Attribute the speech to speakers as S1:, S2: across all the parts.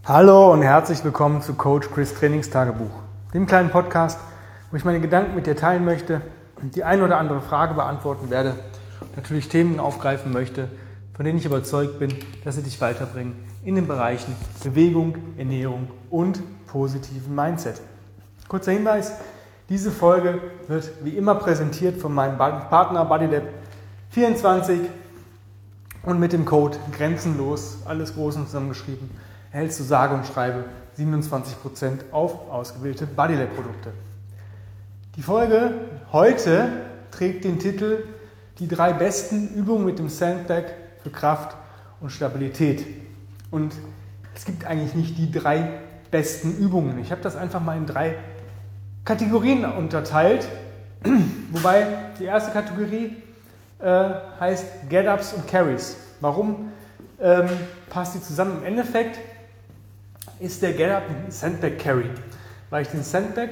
S1: Hallo und herzlich willkommen zu Coach Chris Trainingstagebuch, dem kleinen Podcast, wo ich meine Gedanken mit dir teilen möchte und die ein oder andere Frage beantworten werde und natürlich Themen aufgreifen möchte, von denen ich überzeugt bin, dass sie dich weiterbringen in den Bereichen Bewegung, Ernährung und positiven Mindset. Kurzer Hinweis, diese Folge wird wie immer präsentiert von meinem Partner BodyLab24 und mit dem Code Grenzenlos, alles groß und zusammengeschrieben, erhältst du sage und schreibe 27% auf ausgewählte BodyLab-Produkte. Die Folge heute trägt den Titel Die 3 besten Übungen mit dem Sandbag für Kraft und Stabilität. Und es gibt eigentlich nicht die 3 besten Übungen. Ich habe das einfach mal in 3 Kategorien unterteilt, wobei die erste Kategorie heißt Get-Ups und Carries. Warum passt die zusammen? Im Endeffekt ist der Get-Up ein Sandbag Carry, weil ich den Sandbag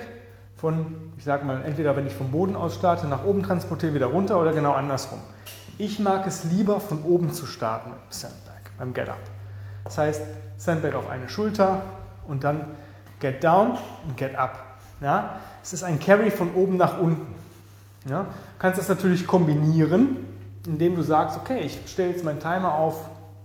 S1: entweder wenn ich vom Boden aus starte, nach oben transportiere, wieder runter oder genau andersrum. Ich mag es lieber von oben zu starten mit dem Sandbag, beim Get-Up. Das heißt, Sandbag auf eine Schulter und dann Get Down und Get Up. Ja? Es ist ein Carry von oben nach unten. Ja? Du kannst das natürlich kombinieren, indem du sagst, okay, ich stelle jetzt meinen Timer auf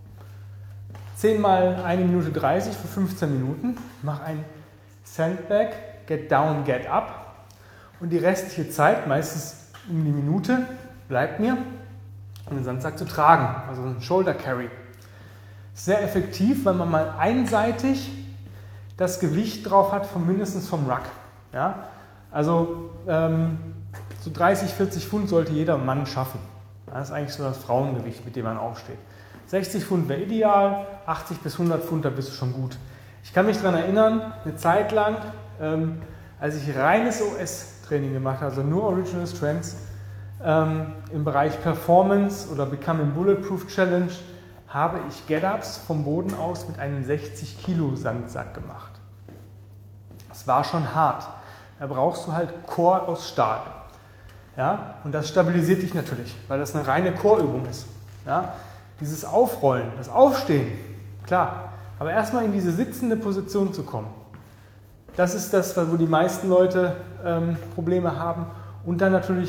S1: 10 mal 1 Minute 30 für 15 Minuten, mache ein Sandbag, Get Down, Get Up und die restliche Zeit, meistens um die Minute, bleibt mir, um den Sandsack zu tragen, also ein Shoulder Carry. Sehr effektiv, weil man mal einseitig das Gewicht drauf hat, mindestens vom Ruck. Ja? Also so 30, 40 Pfund sollte jeder Mann schaffen. Das ist eigentlich so das Frauengewicht, mit dem man aufsteht. 60 Pfund wäre ideal, 80 bis 100 Pfund, da bist du schon gut. Ich kann mich daran erinnern, eine Zeit lang, als ich reines OS-Training gemacht habe, also nur Original Strengths, im Bereich Performance oder Becoming Bulletproof Challenge, habe ich Get-Ups vom Boden aus mit einem 60 Kilo Sandsack gemacht. Das war schon hart. Da brauchst du halt Core aus Stahl. Ja? Und das stabilisiert dich natürlich, weil das eine reine Core-Übung ist. Ja? Dieses Aufrollen, das Aufstehen, klar, aber erstmal in diese sitzende Position zu kommen, das ist das, wo die meisten Leute Probleme haben und dann natürlich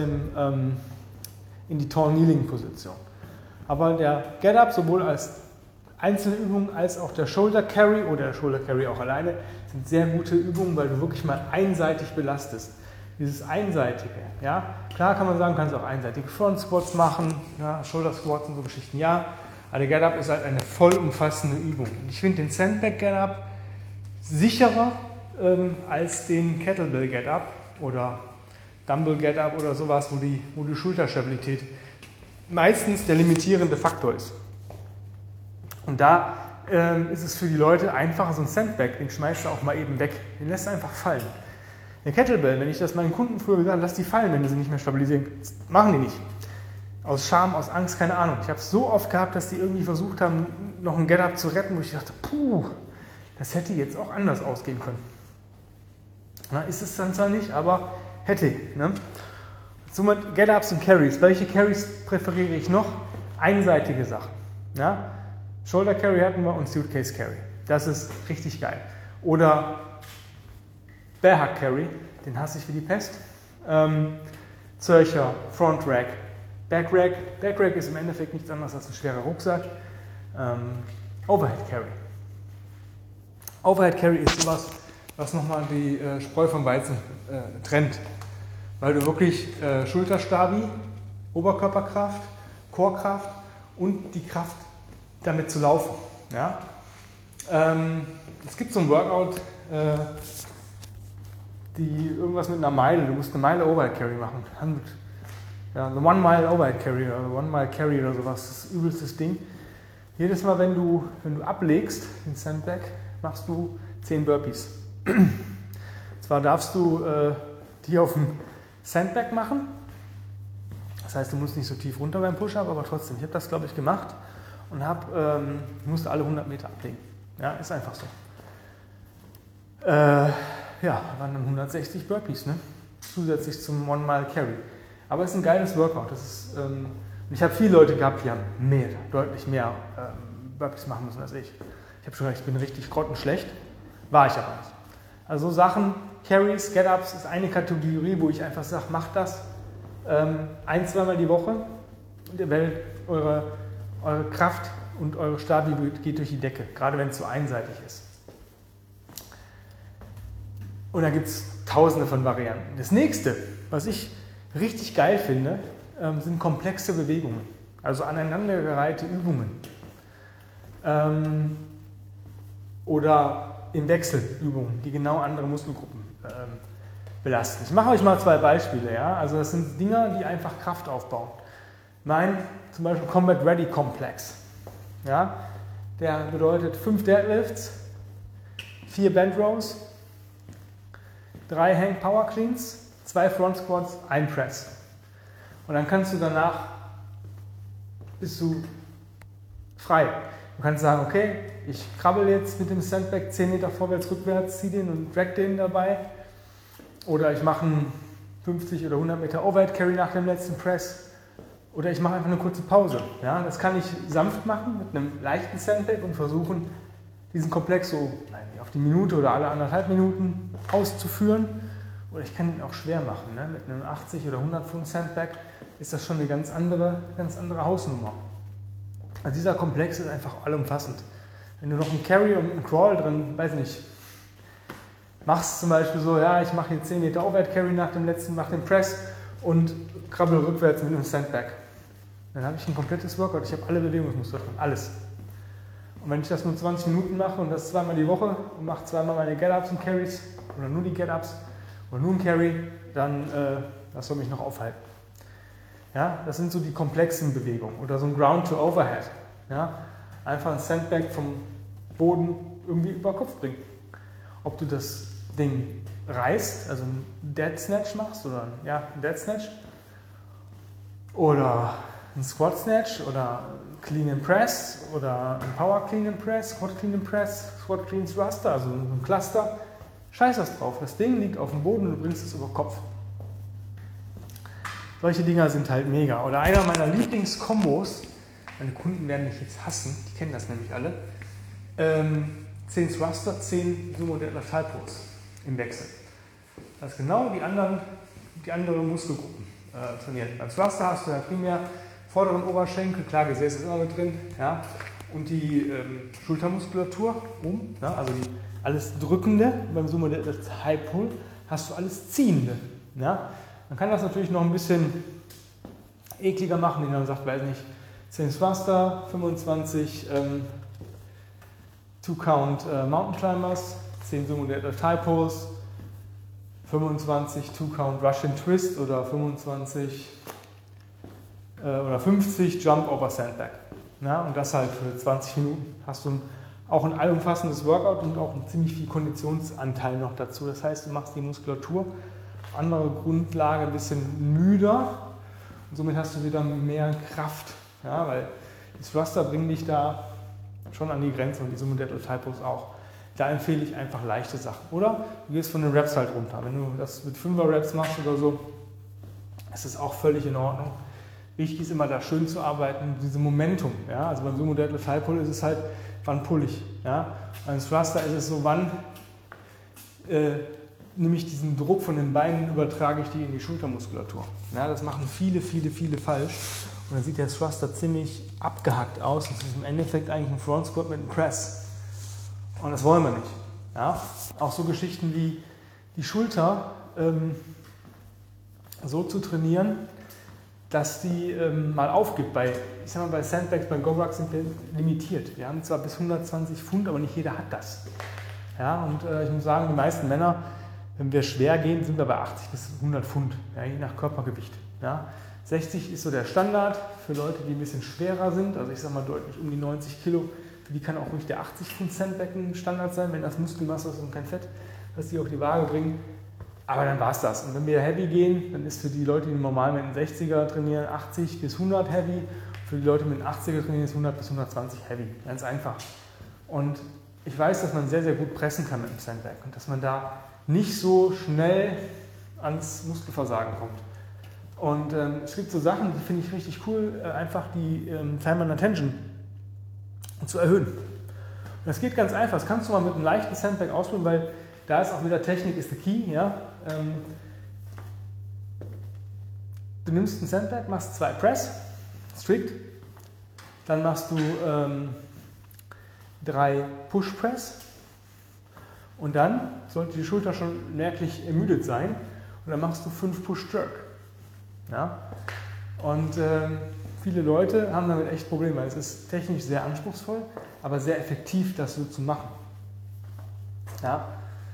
S1: in die Tall-Kneeling-Position. Aber der Get-Up, sowohl als einzelne Übung als auch der Shoulder Carry oder der Shoulder Carry auch alleine, sind sehr gute Übungen, weil du wirklich mal einseitig belastest. Dieses Einseitige, ja, klar kann man sagen, kannst auch einseitige Front Squats machen, ja, Shoulder Squats und so Geschichten, ja, aber der Get-Up ist halt eine vollumfassende Übung. Und ich finde den Sandbag Get-Up sicherer als den Kettlebell Get-Up oder Dumbbell Get-Up oder sowas, wo die Schulterstabilität meistens der limitierende Faktor ist. Und da ist es für die Leute einfacher, so ein Sandbag, den schmeißt du auch mal eben weg, den lässt du einfach fallen. Eine Kettlebell, wenn ich das meinen Kunden früher gesagt habe, lass die fallen, wenn du sie nicht mehr stabilisieren kannst. Machen die nicht. Aus Scham, aus Angst, keine Ahnung. Ich habe es so oft gehabt, dass die irgendwie versucht haben, noch ein Get-Up zu retten, wo ich dachte, das hätte jetzt auch anders ausgehen können. Na, ist es dann zwar nicht, aber hätte. Ne? Somit Get-Ups und Carries. Welche Carries präferiere ich noch? Einseitige Sachen. Ja? Shoulder Carry hatten wir und Suitcase Carry. Das ist richtig geil. Oder Bear Hug Carry, den hasse ich wie die Pest. Zürcher, Front Rack, Back Rack. Back Rack ist im Endeffekt nichts anderes als ein schwerer Rucksack. Overhead Carry. Overhead Carry ist sowas, was nochmal die Spreu vom Weizen trennt. Weil du wirklich Schulterstabi, Oberkörperkraft, Core-Kraft und die Kraft damit zu laufen. Ja? Es gibt so ein Workout, die irgendwas mit einer Meile, du musst eine Meile Overhead Carry machen. Ja, eine 1 Mile Overhead Carry oder 1 Mile Carry oder sowas, das ist übelstes Ding. Jedes Mal, wenn du ablegst, den Sandbag, machst du 10 Burpees. Zwar darfst du die auf dem Sandbag machen, das heißt, du musst nicht so tief runter beim Push-Up, aber trotzdem, ich habe das, glaube ich, gemacht und musste alle 100 Meter ablegen. Ja, ist einfach so. Waren dann 160 Burpees, ne? Zusätzlich zum 1 Mile Carry. Aber es ist ein geiles Workout. Ich habe viele Leute gehabt, die haben deutlich mehr Burpees machen müssen als ich. Ich habe schon gesagt, ich bin richtig grottenschlecht. War ich aber nicht. Also so Sachen, Carries, Get-Ups ist eine Kategorie, wo ich einfach sage, macht das 1-2 Mal die Woche und ihr werdet eure Kraft und eure Stabilität geht durch die Decke, gerade wenn es so einseitig ist. Und da gibt es tausende von Varianten. Das nächste, was ich richtig geil finde, sind komplexe Bewegungen, also aneinandergereihte Übungen. Oder im Wechsel Übungen, die genau andere Muskelgruppen belasten. Ich mache euch mal 2 Beispiele. Ja? Also das sind Dinger, die einfach Kraft aufbauen. Mein zum Beispiel Combat Ready Complex. Ja? Der bedeutet 5 Deadlifts, 4 Band Rows, 3 Hang Power Cleans, 2 Front Squats, 1 Press. Und dann kannst du danach, bist du frei. Du kannst sagen, okay, ich krabbel jetzt mit dem Sandbag 10 Meter vorwärts, rückwärts, ziehe den und drag den dabei. Oder ich mache einen 50 oder 100 Meter Overhead Carry nach dem letzten Press. Oder ich mache einfach eine kurze Pause. Ja, das kann ich sanft machen mit einem leichten Sandbag und versuchen, diesen Komplex so auf die Minute oder alle 1,5 Minuten auszuführen. Oder ich kann ihn auch schwer machen. Ne? Mit einem 80 oder 100 Pfund Sandbag ist das schon eine ganz andere Hausnummer. Also dieser Komplex ist einfach allumfassend. Wenn du noch einen Carry und einen Crawl drin, weiß nicht, machst zum Beispiel so, ja, ich mache hier 10 Meter Overhead Carry nach dem letzten, mache den Press und krabbel rückwärts mit einem Sandbag. Dann habe ich ein komplettes Workout, ich habe alle Bewegungsmuster drin, alles. Und wenn ich das nur 20 Minuten mache und das 2-mal die Woche und mache 2-mal meine Get-Ups und Carries oder nur die Get-Ups oder nur ein Carry, dann das soll mich noch aufhalten. Ja, das sind so die komplexen Bewegungen oder so ein Ground to Overhead. Ja, einfach ein Sandbag vom Boden irgendwie über Kopf bringen. Ob du das Ding reißt, also einen Dead Snatch machst oder einen Dead Snatch oder einen Squat Snatch oder Clean and Press oder ein Power Clean and Press, Squat Clean and Press, Squat Clean Thruster, also ein Cluster. Scheiß was drauf. Das Ding liegt auf dem Boden und du bringst es über Kopf. Solche Dinger sind halt mega. Oder einer meiner Lieblingskombos, meine Kunden werden mich jetzt hassen, die kennen das nämlich alle, 10 Thruster, 10 Sumo Deadlift High Pulse im Wechsel. Das ist genau die andere Muskelgruppen trainiert. Beim Thruster hast du ja primär vorderen Oberschenkel, klar, Gesäß ist immer mit drin, ja, und die Schultermuskulatur ja, also die alles Drückende. Beim Sumo Deadlift High Pull hast du alles Ziehende. Ja. Man kann das natürlich noch ein bisschen ekliger machen, indem man sagt, weiß nicht, 10 Thruster, 25 2-Count Mountain Climbers, 10 Sumo Deadlift High Pulse, 25 2-Count Russian Twist oder 25 oder 50 Jump over Sandbag. Ja, und das halt für 20 Minuten hast du auch ein allumfassendes Workout und auch einen ziemlich viel Konditionsanteil noch dazu. Das heißt, du machst die Muskulatur auf andere Grundlage ein bisschen müder und somit hast du wieder mehr Kraft. Ja, weil die Thruster bringen dich da schon an die Grenze und die Sumo Deadlift High Pulse auch. Da empfehle ich einfach leichte Sachen. Oder du gehst von den Raps halt runter. Wenn du das mit 5er Raps machst oder so, ist das auch völlig in Ordnung. Wichtig ist immer da schön zu arbeiten, diese Momentum. Ja? Also beim Sumo Deadlift High Pull ist es halt, wann pull ich. Ja? Beim Thruster ist es so, wann nehme ich diesen Druck von den Beinen, übertrage ich die in die Schultermuskulatur. Ja? Das machen viele falsch. Und dann sieht der Thruster ziemlich abgehackt aus. Das ist im Endeffekt eigentlich ein Front Squat mit einem Press. Und das wollen wir nicht. Ja? Auch so Geschichten wie die Schulter so zu trainieren, dass die mal aufgibt. Ich sag mal, bei Sandbags, bei Go-Rucks sind wir limitiert. Wir haben zwar bis 120 Pfund, aber nicht jeder hat das. Ja? Und ich muss sagen, die meisten Männer, wenn wir schwer gehen, sind wir bei 80 bis 100 Pfund, ja, je nach Körpergewicht. Ja? 60 ist so der Standard für Leute, die ein bisschen schwerer sind, also ich sag mal deutlich um die 90 Kilo. Für die kann auch ruhig der 80 Pfund Sandbag ein Standard sein, wenn das Muskelmasse ist und kein Fett, dass die auf die Waage bringen. Aber dann war es das. Und wenn wir Heavy gehen, dann ist für die Leute, die normal mit einem 60er trainieren, 80 bis 100 Heavy. Für die Leute mit einem 80er trainieren ist 100 bis 120 Heavy. Ganz einfach. Und ich weiß, dass man sehr, sehr gut pressen kann mit dem Sandbag und dass man da nicht so schnell ans Muskelversagen kommt. Und es gibt so Sachen, die finde ich richtig cool, einfach die Time and Attention zu erhöhen. Das geht ganz einfach. Das kannst du mal mit einem leichten Sandbag ausprobieren, weil da ist auch wieder Technik ist the key. Ja? Du nimmst einen Sandbag, machst 2 Press, strict, dann machst du 3 Push Press und dann sollte die Schulter schon merklich ermüdet sein und dann machst du 5 Push Jerk. Ja? Und viele Leute haben damit echt Probleme, weil es ist technisch sehr anspruchsvoll, aber sehr effektiv, das so zu machen. Ja?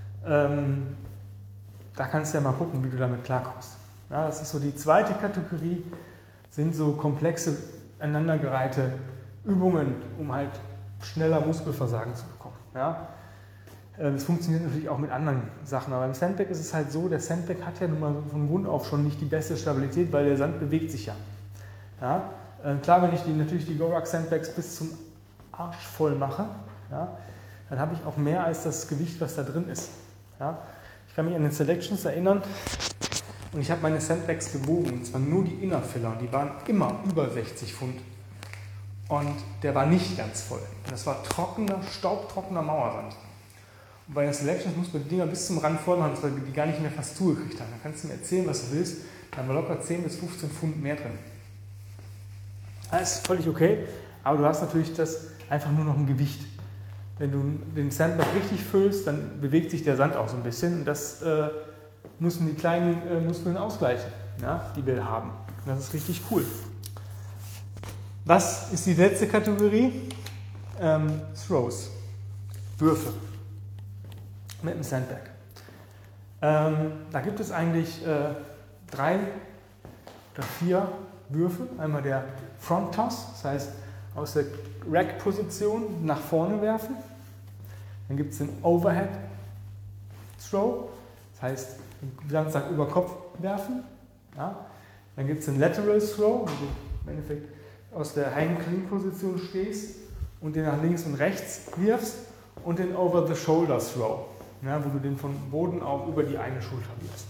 S1: Da kannst du ja mal gucken, wie du damit klarkommst. Ja, das ist so die zweite Kategorie, sind so komplexe, aneinandergereihte Übungen, um halt schneller Muskelversagen zu bekommen. Ja? Das funktioniert natürlich auch mit anderen Sachen, aber beim Sandbag ist es halt so, der Sandbag hat ja nun mal von Grund auf schon nicht die beste Stabilität, weil der Sand bewegt sich ja. Ja? Klar, wenn ich natürlich die GoRuck Sandbags bis zum Arsch voll mache, ja, dann habe ich auch mehr als das Gewicht, was da drin ist. Ja? Ich kann mich an den Selections erinnern und ich habe meine Sandbags gewogen, und zwar nur die Innerfiller, die waren immer über 60 Pfund und der war nicht ganz voll. Das war trockener, staubtrockener Mauersand. Und bei den Selections muss man die Dinger bis zum Rand voll machen, weil die gar nicht mehr fast zugekriegt haben. Dann kannst du mir erzählen, was du willst, da haben wir locker 10 bis 15 Pfund mehr drin. Das ist völlig okay, aber du hast natürlich das einfach nur noch ein Gewicht. Wenn du den Sandbag richtig füllst, dann bewegt sich der Sand auch so ein bisschen und das müssen die kleinen Muskeln ausgleichen, ja, die wir haben. Das ist richtig cool. Was ist die letzte Kategorie? Throws, Würfe mit dem Sandbag. Da gibt es eigentlich 3 oder 4 Würfe. Einmal der Front Toss, das heißt aus der Rack-Position nach vorne werfen. Dann gibt es den Overhead Throw, das heißt den ganzen Tag über Kopf werfen. Ja. Dann gibt es den Lateral Throw, wo du im Endeffekt aus der Heim-Clean-Position stehst und den nach links und rechts wirfst. Und den Over-the-Shoulder Throw, ja, wo du den von Boden auf über die eine Schulter wirfst.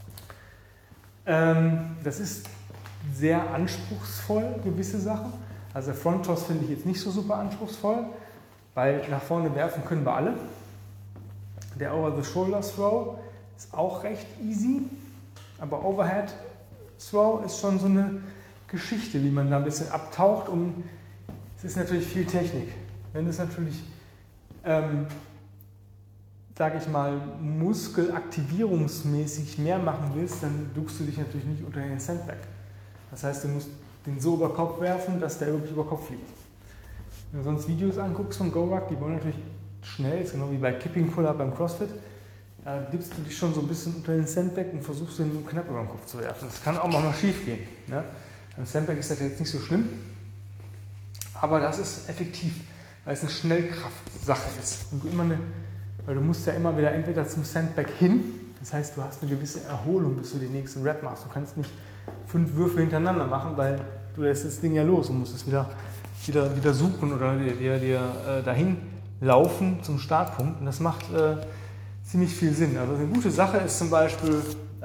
S1: Das ist sehr anspruchsvoll, gewisse Sachen. Also der Front Toss finde ich jetzt nicht so super anspruchsvoll, weil nach vorne werfen können wir alle. Der Over-the-Shoulder Throw ist auch recht easy, aber Overhead Throw ist schon so eine Geschichte, wie man da ein bisschen abtaucht und es ist natürlich viel Technik. Wenn du es natürlich, sage ich mal, muskelaktivierungsmäßig mehr machen willst, dann duckst du dich natürlich nicht unter den Sandbag. Das heißt, du musst den so über Kopf werfen, dass der wirklich über Kopf fliegt. Wenn du sonst Videos anguckst von GoRuck, die wollen natürlich schnell, ist genau wie bei Kipping Pull-Up beim CrossFit, da gibst du dich schon so ein bisschen unter den Sandbag und versuchst den knapp über den Kopf zu werfen. Das kann auch mal schief gehen. Ne? Beim Sandbag ist das jetzt nicht so schlimm, aber das ist effektiv, weil es eine Schnellkraftsache ist. Und weil du musst ja immer wieder entweder zum Sandbag hin, das heißt, du hast eine gewisse Erholung, bis du den nächsten Rep machst. Du kannst nicht 5 Würfe hintereinander machen, weil du lässt das Ding ja los und musst es wieder suchen oder dir dahin laufen zum Startpunkt. Und das macht ziemlich viel Sinn. Also eine gute Sache ist zum Beispiel,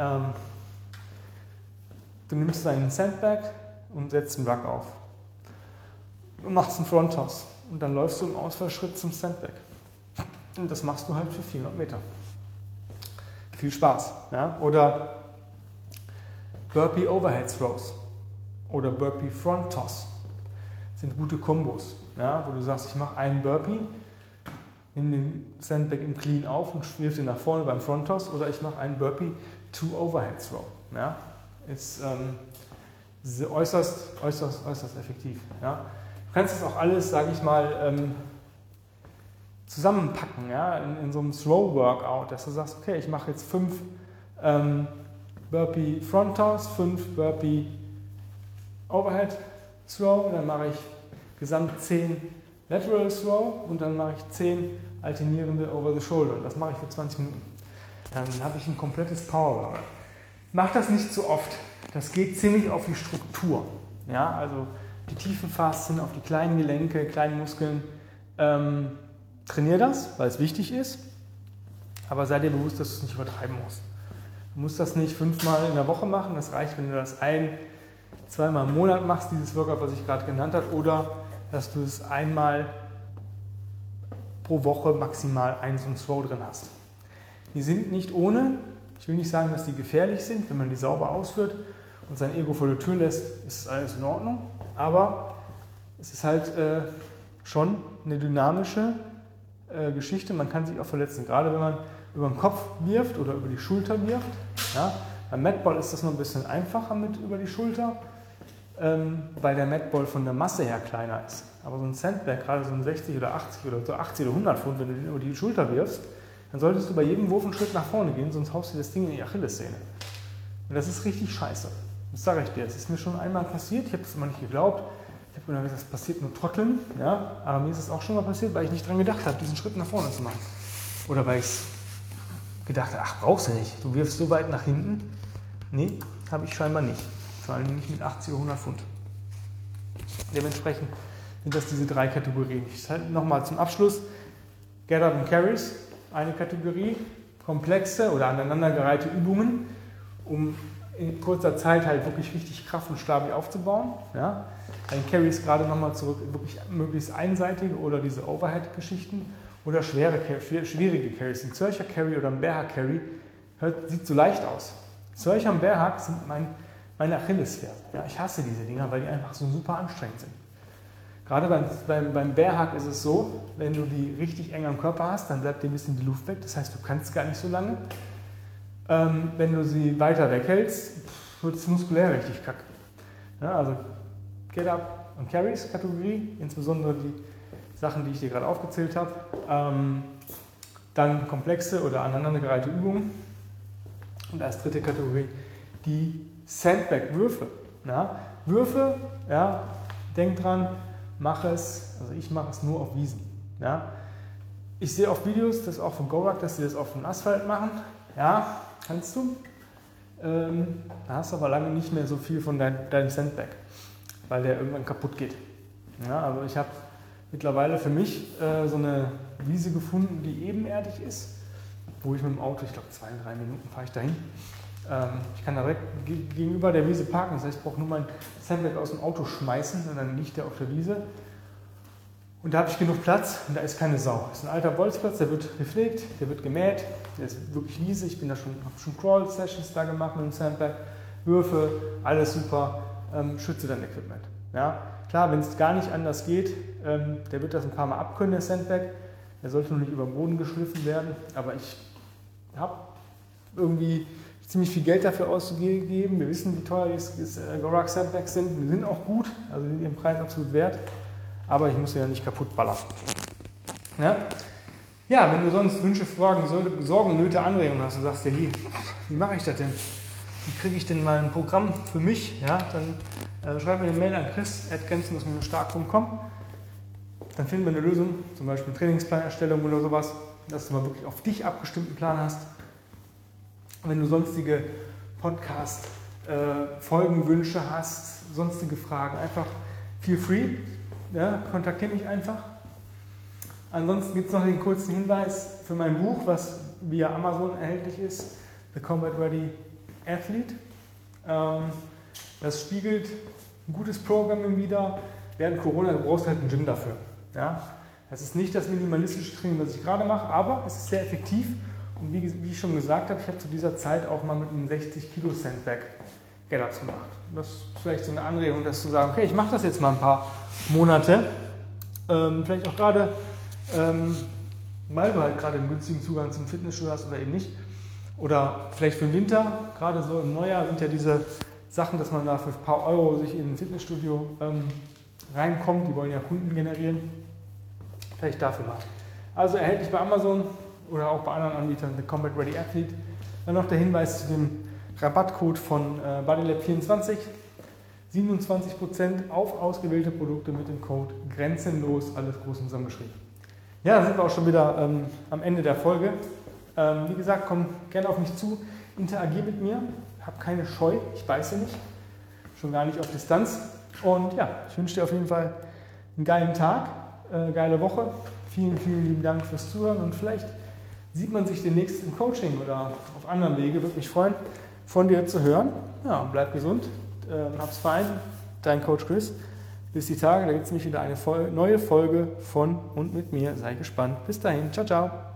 S1: du nimmst deinen Sandbag und setzt einen Ruck auf. Du machst einen Front Toss und dann läufst du im Ausfallschritt zum Sandbag. Und das machst du halt für 400 Meter. Viel Spaß. Ja? Oder Burpee Overhead Throws oder Burpee Front Toss sind gute Kombos, ja? Wo du sagst, ich mache einen Burpee, nimm den Sandbag im Clean auf und wirf den nach vorne beim Front Toss oder ich mache einen Burpee to Overhead Throw. Ja? Ist äußerst effektiv. Ja? Du kannst das auch alles, sage ich mal, zusammenpacken, ja? in so einem Throw-Workout, dass du sagst, okay, ich mache jetzt 5 Burpee Front Toss, 5 Burpee Overhead Throw, dann mache ich gesamt 10 Lateral Throw und dann mache ich 10 alternierende Over the Shoulder. Das mache ich für 20 Minuten. Dann habe ich ein komplettes Power-Workout. Mach das nicht zu oft. Das geht ziemlich auf die Struktur. Ja, also die tiefen Faszien, auf die kleinen Gelenke, kleinen Muskeln. Trainier das, weil es wichtig ist. Aber sei dir bewusst, dass du es nicht übertreiben musst. Du musst das nicht 5-mal in der Woche machen. Das reicht, wenn du das 1-2 Mal im Monat machst, dieses Workout, was ich gerade genannt habe. Oder dass du es einmal pro Woche maximal einen so einen Throw drin hast. Die sind nicht ohne, ich will nicht sagen, dass die gefährlich sind, wenn man die sauber ausführt und sein Ego vor der Tür lässt, ist alles in Ordnung, aber es ist halt schon eine dynamische Geschichte, man kann sich auch verletzen, gerade wenn man über den Kopf wirft oder über die Schulter wirft. Ja? Beim Madball ist das noch ein bisschen einfacher mit über die Schulter, weil der Madball von der Masse her kleiner ist. Aber so ein Sandbag, gerade so ein 60 oder 80 oder so 80 oder 100 Pfund, wenn du den über die Schulter wirfst, dann solltest du bei jedem Wurf einen Schritt nach vorne gehen, sonst haust du das Ding in die Achillessehne. Und das ist richtig scheiße. Das sage ich dir. Das ist mir schon einmal passiert, ich habe es immer nicht geglaubt. Ich habe mir gesagt, das passiert nur Trotteln, ja? Aber mir ist es auch schon mal passiert, weil ich nicht dran gedacht habe, diesen Schritt nach vorne zu machen. Oder weil ich gedacht habe, ach, brauchst du nicht, du wirfst so weit nach hinten. Nee, habe ich scheinbar nicht. Vor allem nicht mit 80 oder 100 Pfund. Dementsprechend sind das diese 3 Kategorien. Ich sage nochmal zum Abschluss, Get-Up and Carries, eine Kategorie, komplexe oder aneinandergereihte Übungen, um in kurzer Zeit halt wirklich richtig Kraft und stabil aufzubauen. Ja? Bei den Carries gerade nochmal zurück, wirklich möglichst einseitige oder diese Overhead-Geschichten oder schwierige Carries. Ein Zwercher Carry oder ein Bearhack Carry sieht so leicht aus. Zwercher und Bearhack sind meine Achillesferse. Ja? Ich hasse diese Dinger, weil die einfach so super anstrengend sind. Gerade beim Bearhack ist es so, wenn du die richtig eng am Körper hast, dann bleibt dir ein bisschen die Luft weg. Das heißt, du kannst gar nicht so lange. Wenn du sie weiter weghältst, wird es muskulär richtig kacke. Ja, also Get-Up und Carries Kategorie, insbesondere die Sachen, die ich dir gerade aufgezählt habe. Dann komplexe oder aneinandergereihte Übungen. Und als dritte Kategorie die Sandbag-Würfe. Ja, Würfe, ja, denk dran, ich mache es nur auf Wiesen. Ja. Ich sehe auf Videos, das auch von Gorak, dass sie das auf dem Asphalt machen. Ja, kannst du. Da hast du aber lange nicht mehr so viel von deinem Sandbag, weil der irgendwann kaputt geht. Ja, also ich habe mittlerweile für mich so eine Wiese gefunden, die ebenerdig ist, wo ich mit dem Auto, ich glaube 2-3 Minuten fahre ich dahin. Ich kann da direkt gegenüber der Wiese parken, das heißt, ich brauche nur mein Sandbag aus dem Auto schmeißen und dann liegt der auf der Wiese. Und da habe ich genug Platz und da ist keine Sau. Das ist ein alter Bolzplatz, der wird gepflegt, der wird gemäht, der ist wirklich Wiese. Ich habe schon Crawl-Sessions da gemacht mit dem Sandbag, Würfe, alles super, schütze dein Equipment. Ja? Klar, wenn es gar nicht anders geht, der wird das ein paar Mal abkönnen, der Sandbag. Der sollte noch nicht über den Boden geschliffen werden, aber ich habe irgendwie ziemlich viel Geld dafür ausgegeben. Wir wissen, wie teuer die Gorak Sandbags sind. Die sind auch gut, also sind ihren Preis absolut wert. Aber ich muss sie ja nicht kaputt ballern. Ja, wenn du sonst Wünsche, Fragen, Sorgen, Nöte, Anregungen hast und sagst dir, wie mache ich das denn? Wie kriege ich denn mal ein Programm für mich? Ja, dann schreib mir eine Mail an chris@grenzenlos-stark.com. Dann finden wir eine Lösung, zum Beispiel Trainingsplanerstellung oder sowas, dass du mal wirklich auf dich abgestimmten Plan hast. Wenn du sonstige Podcast-Folgenwünsche hast, sonstige Fragen, einfach feel free, ja, kontaktiere mich einfach. Ansonsten gibt es noch den kurzen Hinweis für mein Buch, was via Amazon erhältlich ist, The Combat Ready Athlete. Das spiegelt ein gutes Programming wider. Während Corona brauchst du halt ein Gym dafür. Ja? Das ist nicht das minimalistische Training, was ich gerade mache, aber es ist sehr effektiv. Und wie ich schon gesagt habe, ich habe zu dieser Zeit auch mal mit einem 60 Kilo Sandbag Get-Ups gemacht. Das ist vielleicht so eine Anregung, dass zu sagen, okay, ich mache das jetzt mal ein paar Monate. Vielleicht auch gerade, weil du halt gerade einen günstigen Zugang zum Fitnessstudio hast oder eben nicht. Oder vielleicht für den Winter, gerade so im Neujahr sind ja diese Sachen, dass man da für ein paar Euro sich in ein Fitnessstudio reinkommt. Die wollen ja Kunden generieren. Vielleicht dafür mal. Also erhältlich bei Amazon oder auch bei anderen Anbietern, The Combat Ready Athlete. Dann noch der Hinweis zu dem Rabattcode von BodyLab24. 27% auf ausgewählte Produkte mit dem Code grenzenlos, alles groß und zusammengeschrieben. Ja, da sind wir auch schon wieder am Ende der Folge. Wie gesagt, komm gerne auf mich zu, interagier mit mir, hab keine Scheu, ich beiße nicht, schon gar nicht auf Distanz. Und ja, ich wünsche dir auf jeden Fall einen geilen Tag, geile Woche. Vielen, vielen lieben Dank fürs Zuhören und vielleicht sieht man sich demnächst im Coaching oder auf anderen Wege. Würde mich freuen, von dir zu hören. Ja, bleib gesund, hab's fein. Dein Coach Chris. bis die Tage, da gibt es nämlich wieder eine neue Folge von und mit mir. Sei gespannt. Bis dahin. Ciao, ciao.